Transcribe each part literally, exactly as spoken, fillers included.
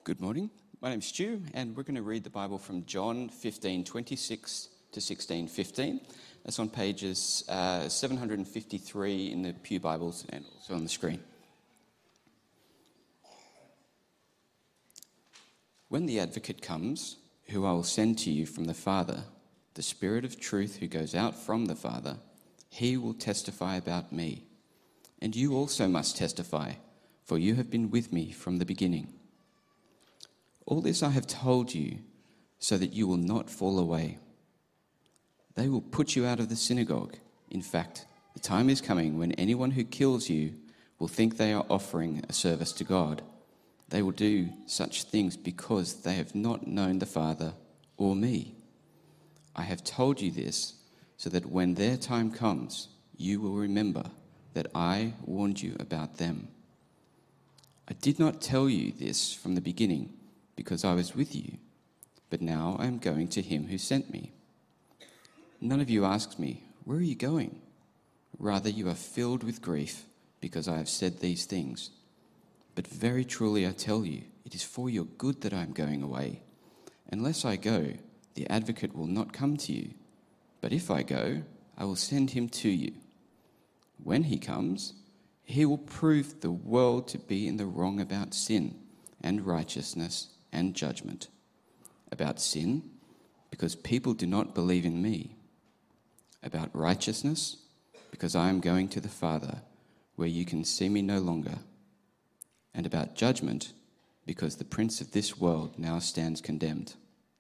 Good morning. My name's Stu, and we're going to read the Bible from John fifteen twenty-six to sixteen fifteen. That's on pages uh, seven hundred fifty-three in the Pew Bibles and also on the screen. When the Advocate comes, who I will send to you from the Father, the Spirit of truth who goes out from the Father, he will testify about me. And you also must testify, for you have been with me from the beginning. All this I have told you, so that you will not fall away. They will put you out of the synagogue. In fact, the time is coming when anyone who kills you will think they are offering a service to God. They will do such things because they have not known the Father or me. I have told you this, so that when their time comes, you will remember that I warned you about them. I did not tell you this from the beginning, because I was with you, but now I am going to him who sent me. None of you asks me, where are you going? Rather, you are filled with grief because I have said these things. But very truly I tell you, it is for your good that I am going away. Unless I go, the Advocate will not come to you. But if I go, I will send him to you. When he comes, he will prove the world to be in the wrong about sin and righteousness and judgment. About sin, because people do not believe in me. About righteousness, because I am going to the Father, where you can see me no longer. And about judgment, because the prince of this world now stands condemned.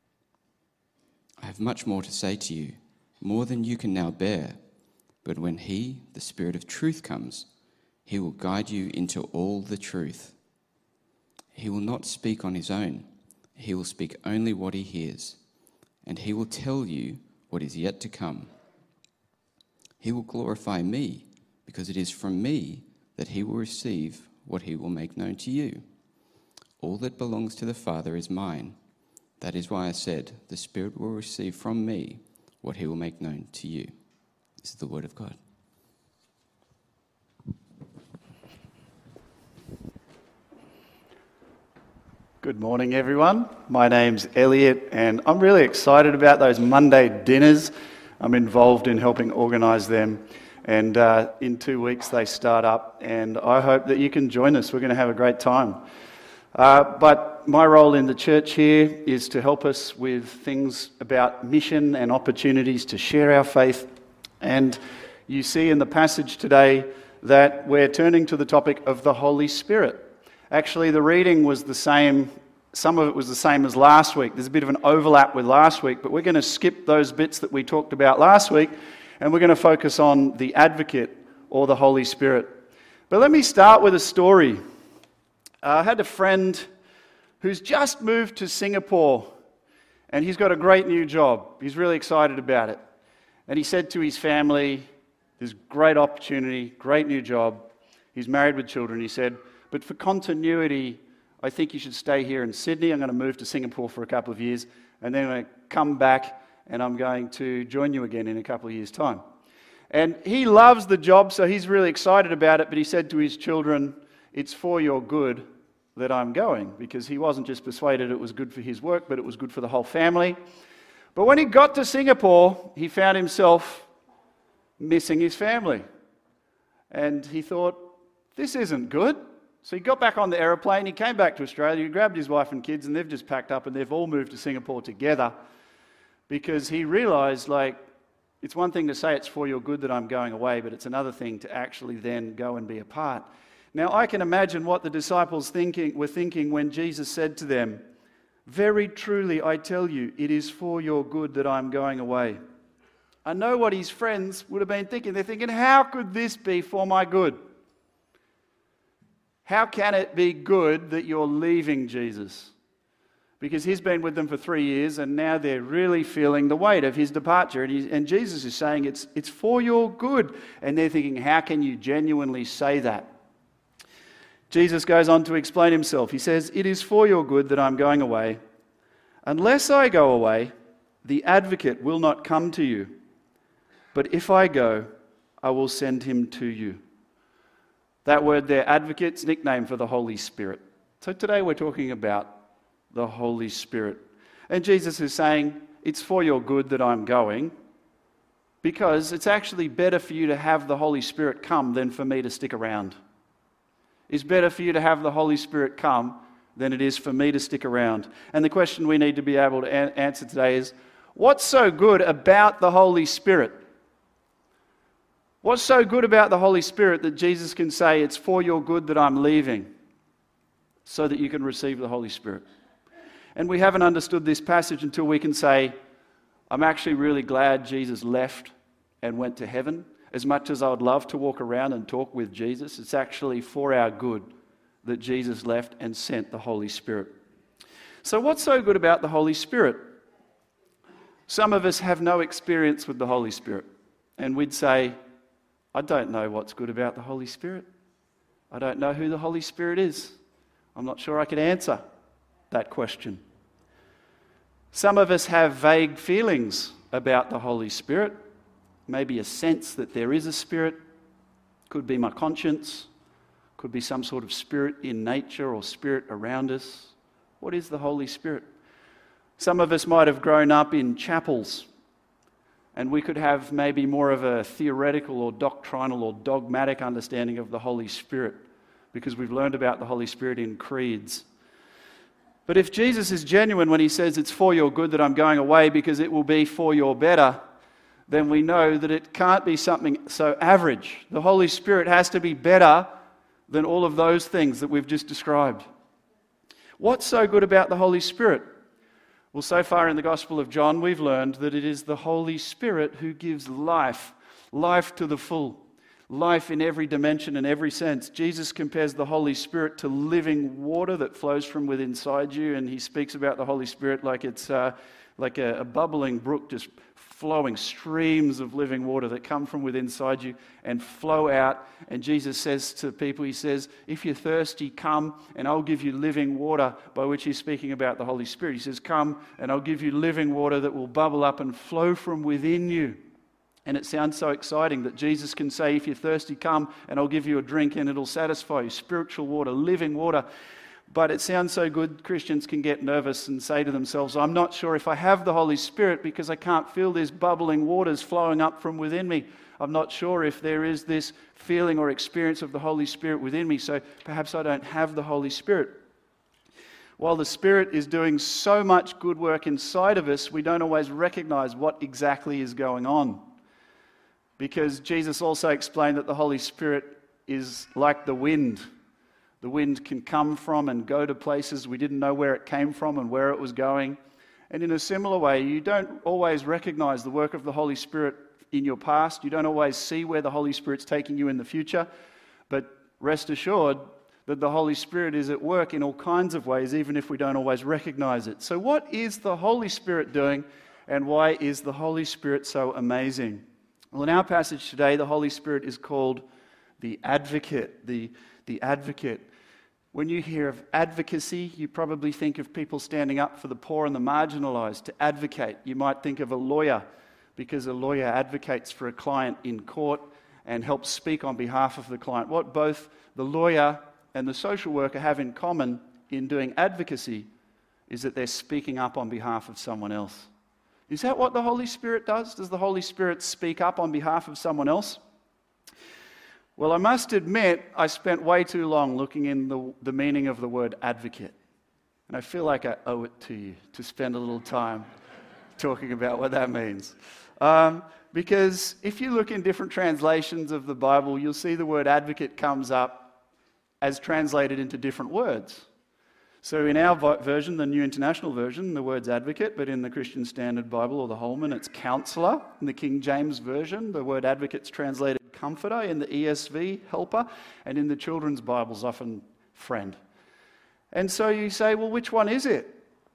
I have much more to say to you, more than you can now bear. But when he, the Spirit of truth, comes, he will guide you into all the truth. He will not speak on his own. He will speak only what he hears, and he will tell you what is yet to come. He will glorify me, because it is from me that he will receive what he will make known to you. All that belongs to the Father is mine. That is why I said, the Spirit will receive from me what he will make known to you. This is the word of God. Good morning, everyone. My name's Elliot, and I'm really excited about those Monday dinners. I'm involved in helping organise them, and uh, in two weeks they start up, and I hope that you can join us. We're going to have a great time. Uh, but my role in the church here is to help us with things about mission and opportunities to share our faith. And you see in the passage today that we're turning to the topic of the Holy Spirit. Actually, the reading was the same, some of it was the same as last week. There's a bit of an overlap with last week, but we're going to skip those bits that we talked about last week, and we're going to focus on the Advocate, or the Holy Spirit. But let me start with a story. I had a friend who's just moved to Singapore, and he's got a great new job. He's really excited about it. And he said to his family, there's great opportunity, great new job. He's married with children. He said, but for continuity, I think you should stay here in Sydney. I'm going to move to Singapore for a couple of years, and then I'm going to come back, and I'm going to join you again in a couple of years' time. And he loves the job, so he's really excited about it, but he said to his children, it's for your good that I'm going, because he wasn't just persuaded it was good for his work, but it was good for the whole family. But when he got to Singapore, he found himself missing his family. And he thought, this isn't good. So he got back on the aeroplane, he came back to Australia, he grabbed his wife and kids, and they've just packed up and they've all moved to Singapore together, because he realised, like, it's one thing to say it's for your good that I'm going away, but it's another thing to actually then go and be a part. Now, I can imagine what the disciples thinking were thinking when Jesus said to them, very truly I tell you, it is for your good that I'm going away. I know what his friends would have been thinking. They're thinking, how could this be for my good? How can it be good that you're leaving Jesus? Because he's been with them for three years and now they're really feeling the weight of his departure. And, he, and Jesus is saying it's, it's for your good. And they're thinking, how can you genuinely say that? Jesus goes on to explain himself. He says, it is for your good that I'm going away. Unless I go away, the Advocate will not come to you. But if I go, I will send him to you. That word there, Advocate's nickname for the Holy Spirit. So today we're talking about the Holy Spirit. And Jesus is saying, it's for your good that I'm going, because it's actually better for you to have the Holy Spirit come than for me to stick around. It's better for you to have the Holy Spirit come than it is for me to stick around. And the question we need to be able to a- answer today is, what's so good about the Holy Spirit? What's so good about the Holy Spirit that Jesus can say, it's for your good that I'm leaving, so that you can receive the Holy Spirit? And we haven't understood this passage until we can say, I'm actually really glad Jesus left and went to heaven. As much as I would love to walk around and talk with Jesus, it's actually for our good that Jesus left and sent the Holy Spirit. So what's so good about the Holy Spirit? Some of us have no experience with the Holy Spirit, and we'd say, I don't know what's good about the Holy Spirit. I don't know who the Holy Spirit is. I'm not sure I could answer that question. Some of us have vague feelings about the Holy Spirit, maybe a sense that there is a spirit. Could be my conscience, could be some sort of spirit in nature or spirit around us. What is the Holy Spirit? Some of us might have grown up in chapels, and we could have maybe more of a theoretical or doctrinal or dogmatic understanding of the Holy Spirit, because we've learned about the Holy Spirit in creeds. But if Jesus is genuine when he says it's for your good that I'm going away because it will be for your better, then we know that it can't be something so average. The Holy Spirit has to be better than all of those things that we've just described. What's so good about the Holy Spirit? Well, so far in the Gospel of John, we've learned that it is the Holy Spirit who gives life, life to the full, life in every dimension and every sense. Jesus compares the Holy Spirit to living water that flows from within inside you, and he speaks about the Holy Spirit like it's uh, like a, a bubbling brook, just flowing streams of living water that come from within inside you and flow out. And Jesus says to people, he says, if you're thirsty, come and I'll give you living water, by which he's speaking about the Holy Spirit. He says, come and I'll give you living water that will bubble up and flow from within you. And it sounds so exciting that Jesus can say, if you're thirsty, come and I'll give you a drink and it'll satisfy you. Spiritual water, living water. But it sounds so good, Christians can get nervous and say to themselves, I'm not sure if I have the Holy Spirit because I can't feel these bubbling waters flowing up from within me. I'm not sure if there is this feeling or experience of the Holy Spirit within me, so perhaps I don't have the Holy Spirit. While the Spirit is doing so much good work inside of us, we don't always recognize what exactly is going on. Because Jesus also explained that the Holy Spirit is like the wind. The wind can come from and go to places we didn't know where it came from and where it was going. And in a similar way, you don't always recognize the work of the Holy Spirit in your past. You don't always see where the Holy Spirit's taking you in the future. But rest assured that the Holy Spirit is at work in all kinds of ways, even if we don't always recognize it. So what is the Holy Spirit doing, and why is the Holy Spirit so amazing? Well, in our passage today, the Holy Spirit is called the Advocate, the, the Advocate. When you hear of advocacy, you probably think of people standing up for the poor and the marginalized. To advocate, you might think of a lawyer, because a lawyer advocates for a client in court and helps speak on behalf of the client. What both the lawyer and the social worker have in common in doing advocacy is that they're speaking up on behalf of someone else. Is that what the Holy Spirit does? Does the Holy Spirit speak up on behalf of someone else? Well, I must admit, I spent way too long looking in the, the meaning of the word advocate. And I feel like I owe it to you to spend a little time talking about what that means. Um, because if you look in different translations of the Bible, you'll see the word advocate comes up as translated into different words. So in our version, the New International Version, the word's advocate, but in the Christian Standard Bible or the Holman, it's counselor. In the King James Version, the word advocate's translated comforter. In the E S V, helper. And in the children's Bibles, often friend. And so you say, well, which one is it?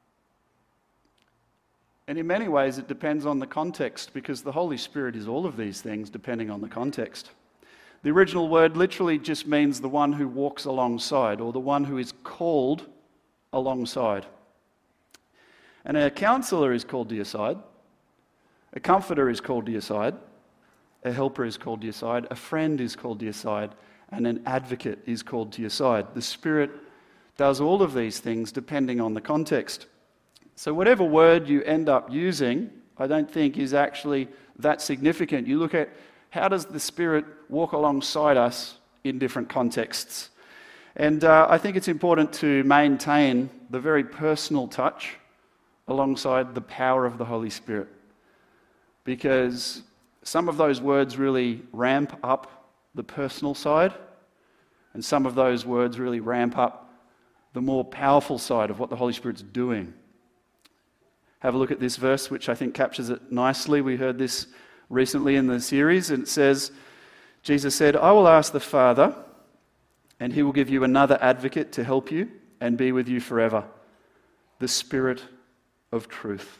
And in many ways, it depends on the context, because the Holy Spirit is all of these things depending on the context. The original word literally just means the one who walks alongside, or the one who is called alongside. And a counselor is called to your side. A comforter is called to your side. A helper is called to your side. A friend is called to your side. And an advocate is called to your side. The Spirit does all of these things depending on the context. So whatever word you end up using, I don't think is actually that significant. You look at how does the Spirit walk alongside us in different contexts. And uh, I think it's important to maintain the very personal touch alongside the power of the Holy Spirit, because some of those words really ramp up the personal side, and some of those words really ramp up the more powerful side of what the Holy Spirit's doing. Have a look at this verse, which I think captures it nicely. We heard this recently in the series, and it says, Jesus said, "I will ask the Father, and he will give you another advocate to help you and be with you forever, the Spirit of truth."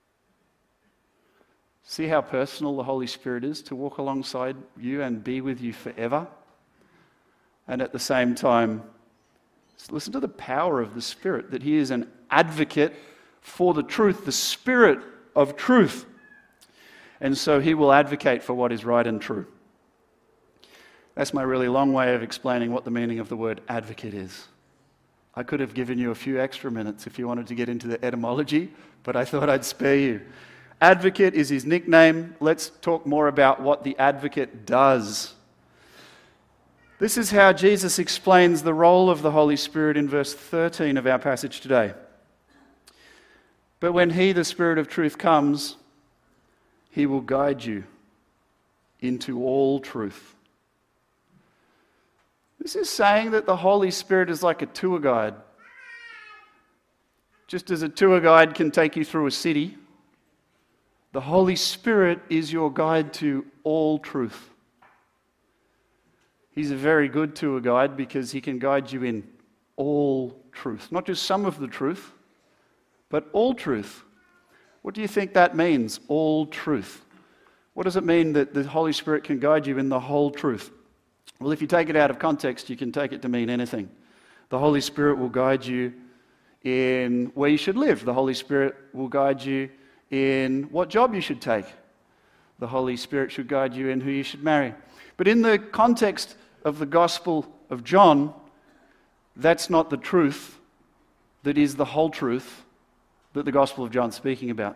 See how personal the Holy Spirit is to walk alongside you and be with you forever? And at the same time, listen to the power of the Spirit, that he is an advocate for the truth, the Spirit of truth. And so he will advocate for what is right and true. That's my really long way of explaining what the meaning of the word advocate is. I could have given you a few extra minutes if you wanted to get into the etymology, but I thought I'd spare you. Advocate is his nickname. Let's talk more about what the advocate does. This is how Jesus explains the role of the Holy Spirit in verse thirteen of our passage today. "But when he, the Spirit of truth, comes, he will guide you into all truth." This is saying that the Holy Spirit is like a tour guide. Just as a tour guide can take you through a city, the Holy Spirit is your guide to all truth. He's a very good tour guide because he can guide you in all truth. Not just some of the truth, but all truth. What do you think that means, all truth? What does it mean that the Holy Spirit can guide you in the whole truth? Well, if you take it out of context, you can take it to mean anything. The Holy Spirit will guide you in where you should live. The Holy Spirit will guide you in what job you should take. The Holy Spirit should guide you in who you should marry. But in the context of the Gospel of John, that's not the truth that is the whole truth that the Gospel of John's speaking about.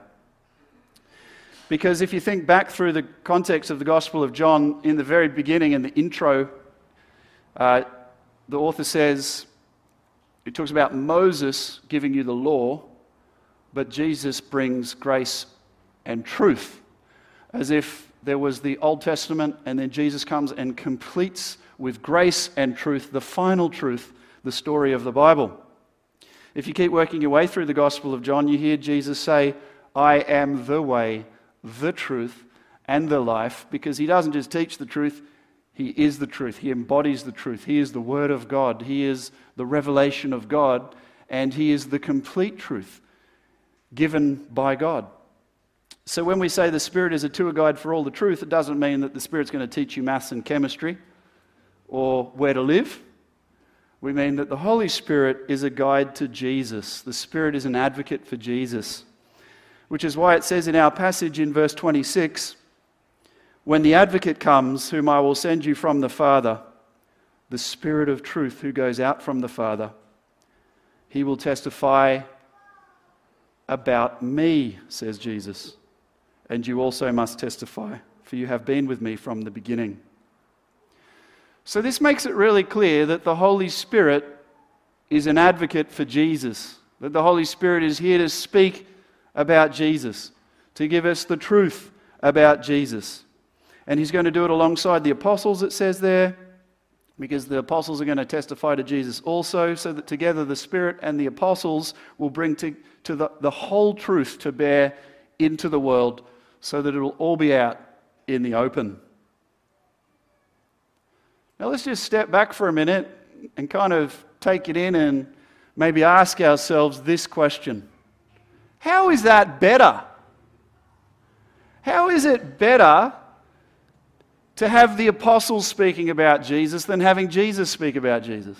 Because if you think back through the context of the Gospel of John, in the very beginning, in the intro, uh, the author says, it talks about Moses giving you the law, but Jesus brings grace and truth. As if there was the Old Testament, and then Jesus comes and completes with grace and truth, the final truth, the story of the Bible. If you keep working your way through the Gospel of John, you hear Jesus say, "I am the way, the truth, and the life," because he doesn't just teach the truth, he is the truth. He embodies the truth. He is the Word of God. He is the revelation of God, and he is the complete truth given by God. So when we say the Spirit is a tour guide for all the truth, it doesn't mean that the Spirit's going to teach you maths and chemistry or where to live. We mean that the Holy Spirit is a guide to Jesus. The Spirit is an advocate for Jesus. Which is why it says in our passage in verse twenty-six, "When the advocate comes, whom I will send you from the Father, the Spirit of truth who goes out from the Father, he will testify about me," says Jesus. "And you also must testify, for you have been with me from the beginning." So this makes it really clear that the Holy Spirit is an advocate for Jesus, that the Holy Spirit is here to speak about Jesus, to give us the truth about Jesus. And he's going to do it alongside the apostles, it says there, because the apostles are going to testify to Jesus also, so that together the Spirit and the apostles will bring to, to the, the whole truth to bear into the world, so that it will all be out in the open. Now let's just step back for a minute and kind of take it in and maybe ask ourselves this question. How is that better? How is it better to have the apostles speaking about Jesus than having Jesus speak about Jesus?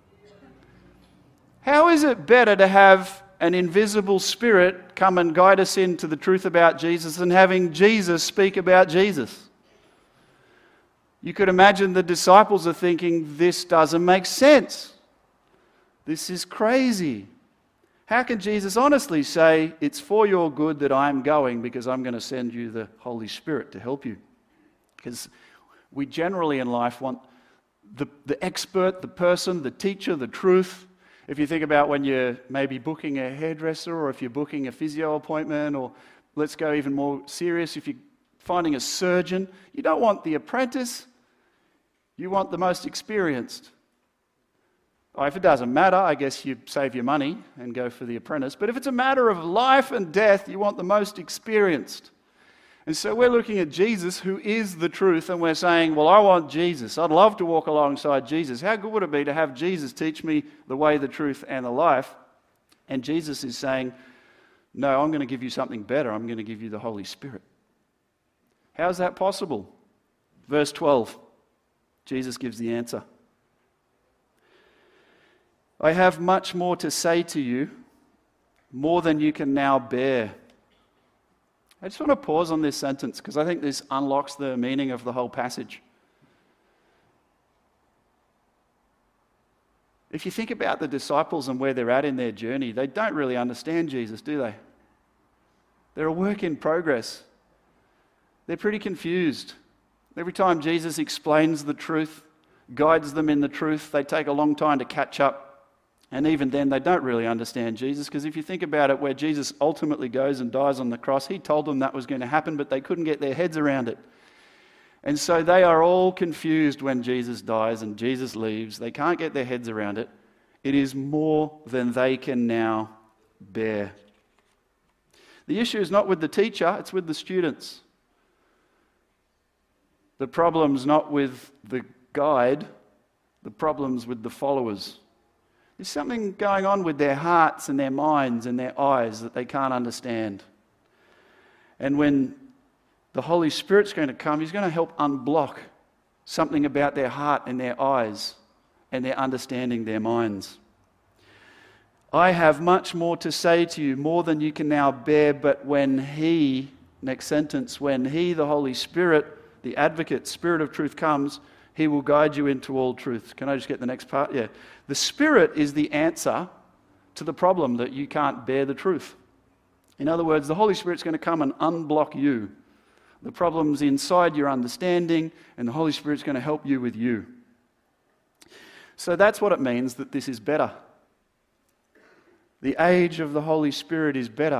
How is it better to have an invisible Spirit come and guide us into the truth about Jesus than having Jesus speak about Jesus? You could imagine the disciples are thinking, this doesn't make sense. This is crazy. How can Jesus honestly say, it's for your good that I'm going because I'm going to send you the Holy Spirit to help you? Because we generally in life want the, the expert, the person, the teacher, the truth. If you think about when you're maybe booking a hairdresser, or if you're booking a physio appointment, or let's go even more serious, if you're finding a surgeon, you don't want the apprentice, you want the most experienced. Oh, if it doesn't matter, I guess you save your money and go for the apprentice. But if it's a matter of life and death, you want the most experienced. And so we're looking at Jesus, who is the truth, and we're saying, well, I want Jesus. I'd love to walk alongside Jesus. How good would it be to have Jesus teach me the way, the truth, and the life? And Jesus is saying, no, I'm going to give you something better. I'm going to give you the Holy Spirit. How is that possible? Verse twelve, Jesus gives the answer. I have much more to say to you, more than you can now bear. I just want to pause on this sentence because I think this unlocks the meaning of the whole passage. If you think about the disciples and where they're at in their journey, they don't really understand Jesus, do they? They're a work in progress. They're pretty confused. Every time Jesus explains the truth, guides them in the truth, they take a long time to catch up. And even then, they don't really understand Jesus, because if you think about it, where Jesus ultimately goes and dies on the cross, he told them that was going to happen, but they couldn't get their heads around it. And so they are all confused when Jesus dies and Jesus leaves. They can't get their heads around it. It is more than they can now bear. The issue is not with the teacher, it's with the students. The problem's not with the guide, the problem's with the followers. There's something going on with their hearts and their minds and their eyes that they can't understand. And when the Holy Spirit's going to come, he's going to help unblock something about their heart and their eyes and their understanding, their minds. I have much more to say to you, more than you can now bear, but when he, next sentence, when he, the Holy Spirit, the advocate, Spirit of truth comes, he will guide you into all truth. Can I just get the next part? Yeah. The Spirit is the answer to the problem that you can't bear the truth. In other words, the Holy Spirit's going to come and unblock you. The problem's inside your understanding, and the Holy Spirit's going to help you with you. So that's what it means that this is better. The age of the Holy Spirit is better.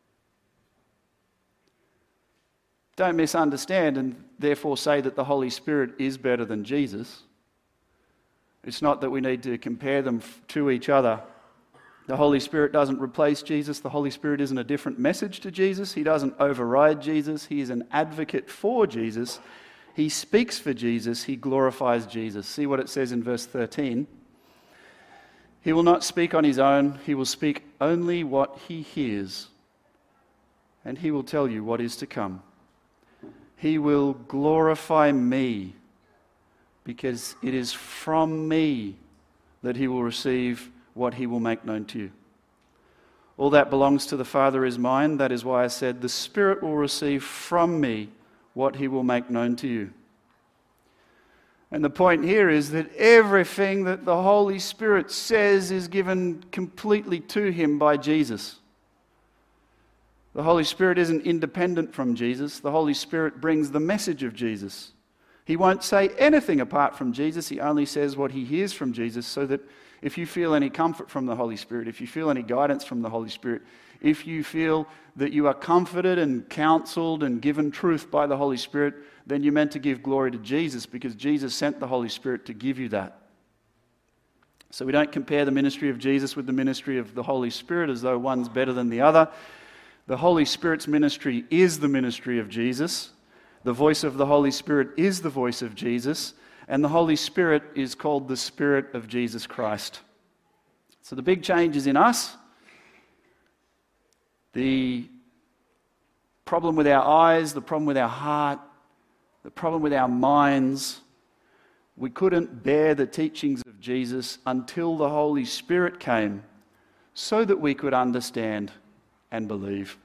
Don't misunderstand and therefore say that the Holy Spirit is better than Jesus. It's not that we need to compare them to each other. The Holy Spirit doesn't replace Jesus. The Holy Spirit isn't a different message to Jesus. He doesn't override Jesus. He is an advocate for Jesus. He speaks for Jesus. He glorifies Jesus. See what it says in verse thirteen. He will not speak on his own. He will speak only what he hears, and he will tell you what is to come. He will glorify me, because it is from me that he will receive what he will make known to you. All that belongs to the Father is mine. That is why I said, the Spirit will receive from me what he will make known to you. And the point here is that everything that the Holy Spirit says is given completely to him by Jesus. The Holy Spirit isn't independent from Jesus. The Holy Spirit brings the message of Jesus. He won't say anything apart from Jesus. He only says what he hears from Jesus, so that if you feel any comfort from the Holy Spirit, if you feel any guidance from the Holy Spirit, if you feel that you are comforted and counseled and given truth by the Holy Spirit, then you're meant to give glory to Jesus, because Jesus sent the Holy Spirit to give you that. So we don't compare the ministry of Jesus with the ministry of the Holy Spirit as though one's better than the other. The Holy Spirit's ministry is the ministry of Jesus. The voice of the Holy Spirit is the voice of Jesus. And the Holy Spirit is called the Spirit of Jesus Christ. So the big change is in us. The problem with our eyes, the problem with our heart, the problem with our minds, we couldn't bear the teachings of Jesus until the Holy Spirit came, so that we could understand and believe.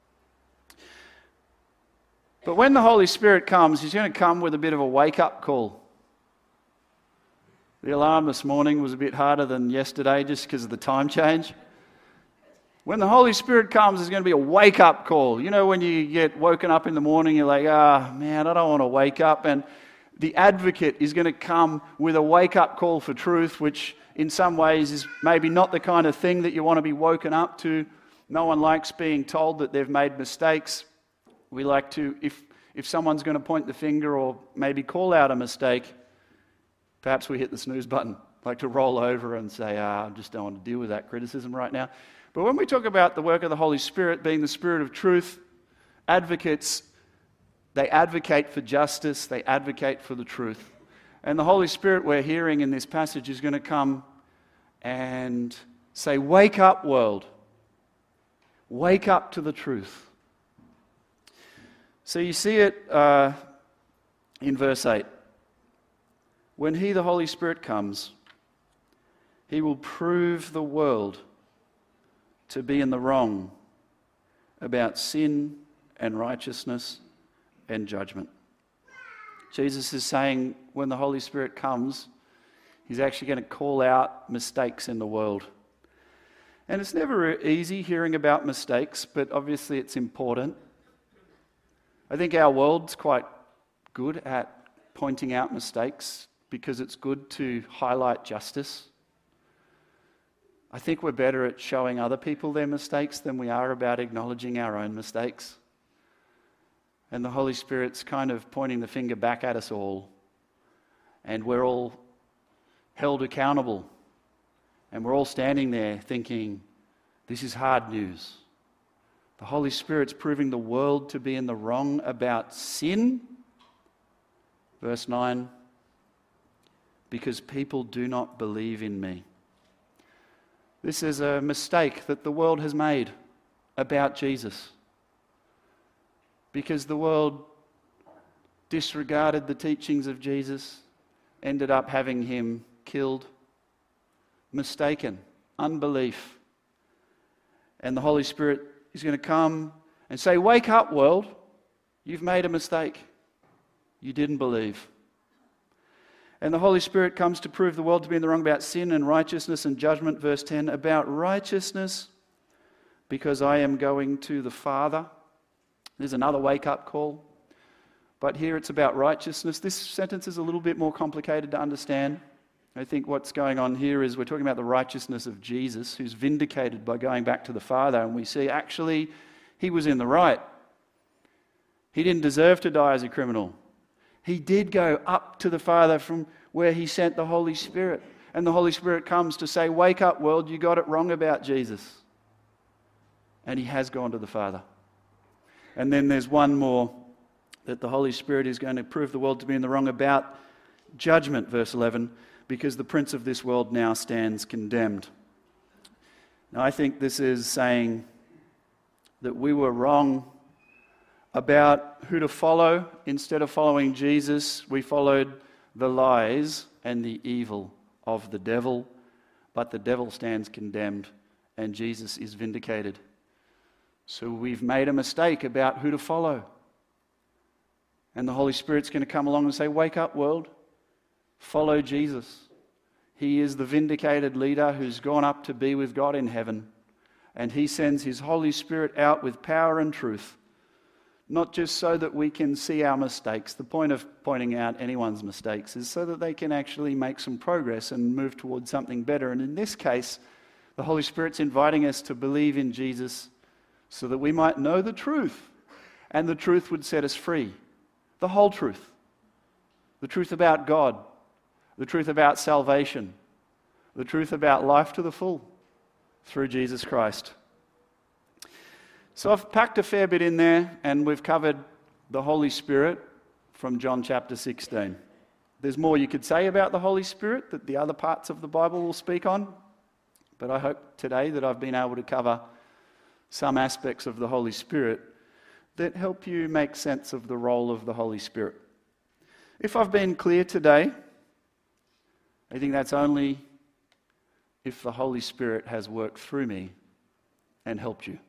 But when the Holy Spirit comes, he's going to come with a bit of a wake-up call. The alarm this morning was a bit harder than yesterday just because of the time change. When the Holy Spirit comes, there's going to be a wake-up call. You know, when you get woken up in the morning, you're like, ah, oh, man, I don't want to wake up. And the advocate is going to come with a wake-up call for truth, which in some ways is maybe not the kind of thing that you want to be woken up to. No one likes being told that they've made mistakes. We like to, if, if someone's going to point the finger or maybe call out a mistake, perhaps we hit the snooze button, like to roll over and say, ah, I just don't want to deal with that criticism right now. But when we talk about the work of the Holy Spirit being the Spirit of truth, advocates, they advocate for justice, they advocate for the truth. And the Holy Spirit we're hearing in this passage is going to come and say, wake up, world. Wake up to the truth. So you see it uh, in verse eight. When He, the Holy Spirit, comes, He will prove the world to be in the wrong about sin and righteousness and judgment. Jesus is saying when the Holy Spirit comes, He's actually going to call out mistakes in the world. And it's never easy hearing about mistakes, but obviously it's important. I think our world's quite good at pointing out mistakes because it's good to highlight justice. I think we're better at showing other people their mistakes than we are about acknowledging our own mistakes. And the Holy Spirit's kind of pointing the finger back at us all. And we're all held accountable. And we're all standing there thinking, this is hard news. The Holy Spirit's proving the world to be in the wrong about sin. Verse nine, because people do not believe in me. This is a mistake that the world has made about Jesus. Because the world disregarded the teachings of Jesus, ended up having Him killed, mistaken, unbelief. And the Holy Spirit is going to come and say, wake up, world. You've made a mistake. You didn't believe. And the Holy Spirit comes to prove the world to be in the wrong about sin and righteousness and judgment. Verse ten, about righteousness, because I am going to the Father. There's another wake-up call. But here it's about righteousness. This sentence is a little bit more complicated to understand. I think what's going on here is we're talking about the righteousness of Jesus, who's vindicated by going back to the Father. And we see actually He was in the right. He didn't deserve to die as a criminal. He did go up to the Father from where He sent the Holy Spirit. And the Holy Spirit comes to say, wake up, world, you got it wrong about Jesus. And He has gone to the Father. And then there's one more that the Holy Spirit is going to prove the world to be in the wrong about judgment, verse eleven, because the prince of this world now stands condemned. Now, I think this is saying that we were wrong about who to follow. Instead of following Jesus, we followed the lies and the evil of the devil, but the devil stands condemned and Jesus is vindicated. So we've made a mistake about who to follow. And the Holy Spirit's going to come along and say, wake up, world. Follow Jesus. He is the vindicated leader who's gone up to be with God in heaven. And He sends His Holy Spirit out with power and truth. Not just so that we can see our mistakes. The point of pointing out anyone's mistakes is so that they can actually make some progress and move towards something better. And in this case, the Holy Spirit's inviting us to believe in Jesus so that we might know the truth. And the truth would set us free. The whole truth. The truth about God. The truth about salvation. The truth about life to the full through Jesus Christ. So I've packed a fair bit in there, and we've covered the Holy Spirit from John chapter sixteen. There's more you could say about the Holy Spirit that the other parts of the Bible will speak on, but I hope today that I've been able to cover some aspects of the Holy Spirit that help you make sense of the role of the Holy Spirit. If I've been clear today, I think that's only if the Holy Spirit has worked through me and helped you.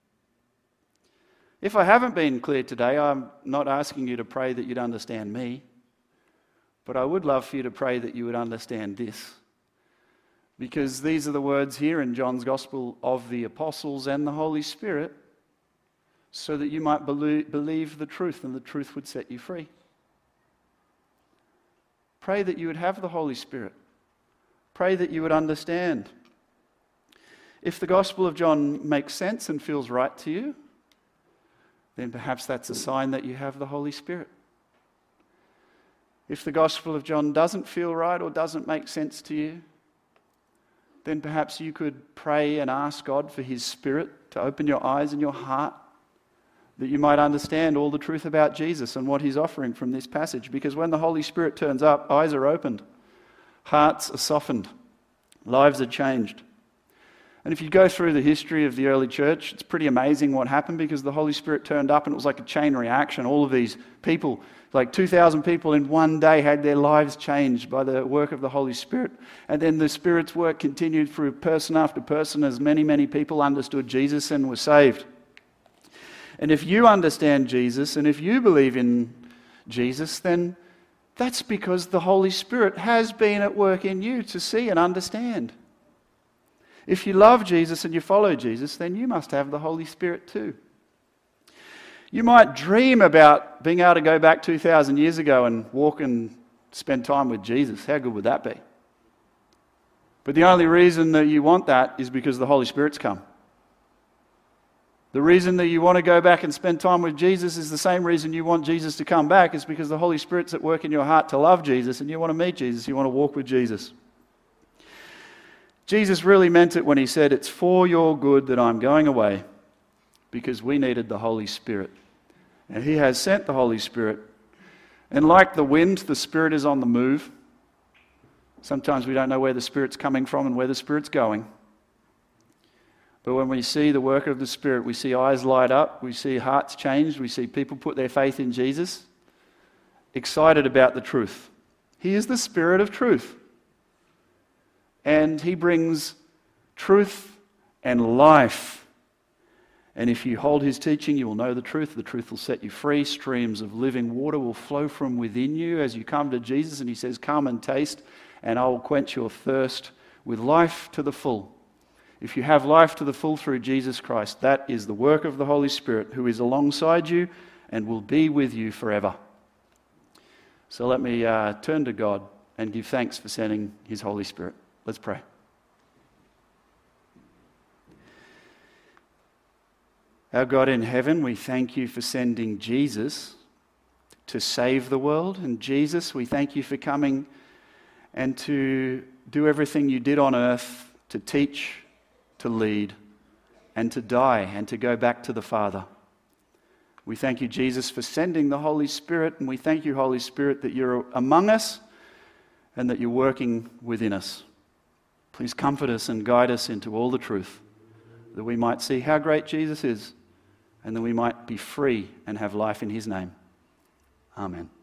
If I haven't been clear today, I'm not asking you to pray that you'd understand me, But I would love for you to pray that you would understand this. Because these are the words here in John's Gospel of the apostles and the Holy Spirit, so that you might believe the truth and the truth would set you free. Pray that you would have the Holy Spirit. Pray that you would understand. If the Gospel of John makes sense and feels right to you, then perhaps that's a sign that you have the Holy Spirit. If the Gospel of John doesn't feel right or doesn't make sense to you, then perhaps you could pray and ask God for His Spirit to open your eyes and your heart, that you might understand all the truth about Jesus and what He's offering from this passage. Because when the Holy Spirit turns up, eyes are opened, hearts are softened, lives are changed. And if you go through the history of the early church, it's pretty amazing what happened, because the Holy Spirit turned up and it was like a chain reaction. All of these people, like two thousand people in one day, had their lives changed by the work of the Holy Spirit. And then the Spirit's work continued through person after person as many, many people understood Jesus and were saved. And if you understand Jesus and if you believe in Jesus, then that's because the Holy Spirit has been at work in you to see and understand. If you love Jesus and you follow Jesus, then you must have the Holy Spirit too. You might dream about being able to go back two thousand years ago and walk and spend time with Jesus. How good would that be? But the only reason that you want that is because the Holy Spirit's come. The reason that you want to go back and spend time with Jesus is the same reason you want Jesus to come back, is because the Holy Spirit's at work in your heart to love Jesus and you want to meet Jesus, you want to walk with Jesus. Jesus really meant it when He said, "It's for your good that I'm going away," because we needed the Holy Spirit. And He has sent the Holy Spirit. And like the wind, the Spirit is on the move. Sometimes we don't know where the Spirit's coming from and where the Spirit's going. But when we see the work of the Spirit, we see eyes light up, we see hearts changed, we see people put their faith in Jesus, excited about the truth. He is the Spirit of truth. And He brings truth and life. And if you hold His teaching, you will know the truth. The truth will set you free. Streams of living water will flow from within you as you come to Jesus. And He says, "Come and taste, and I will quench your thirst with life to the full." If you have life to the full through Jesus Christ, that is the work of the Holy Spirit, who is alongside you and will be with you forever. So let me uh, turn to God and give thanks for sending His Holy Spirit. Let's pray. Our God in heaven, we thank You for sending Jesus to save the world. And Jesus, we thank You for coming and to do everything You did on earth, to teach, to lead, and to die, and to go back to the Father. We thank You, Jesus, for sending the Holy Spirit, and we thank You, Holy Spirit, that You're among us and that You're working within us. Please comfort us and guide us into all the truth, that we might see how great Jesus is, and that we might be free and have life in His name. Amen.